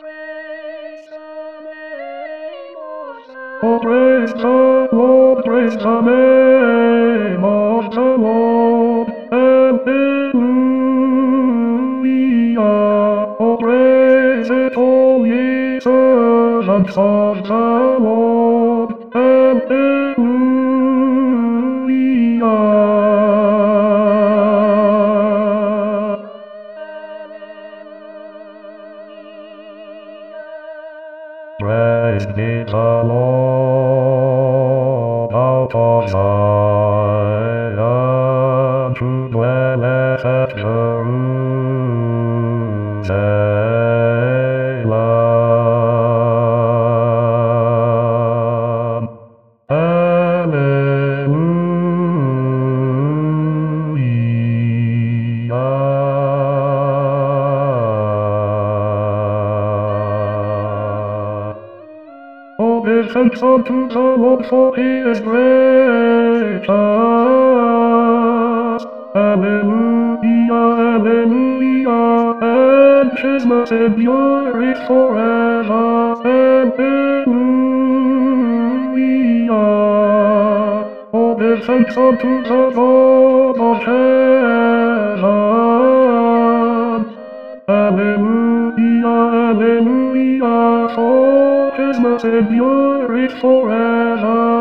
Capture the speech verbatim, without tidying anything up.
Oh, praise the Lord, praise the name of the Lord. Hallelujah. Oh, praise it, all ye servants of the Lord. Hallelujah. Praise be the Lord out of Zion, who dwelleth at Jerusalem. Oh, give thanks unto the Lord, for he is gracious. Hallelujah, hallelujah, and his mercy endureth forever. Hallelujah. Oh, give thanks unto the Lord of heaven. Hallelujah, hallelujah, for his mercy endureth forever.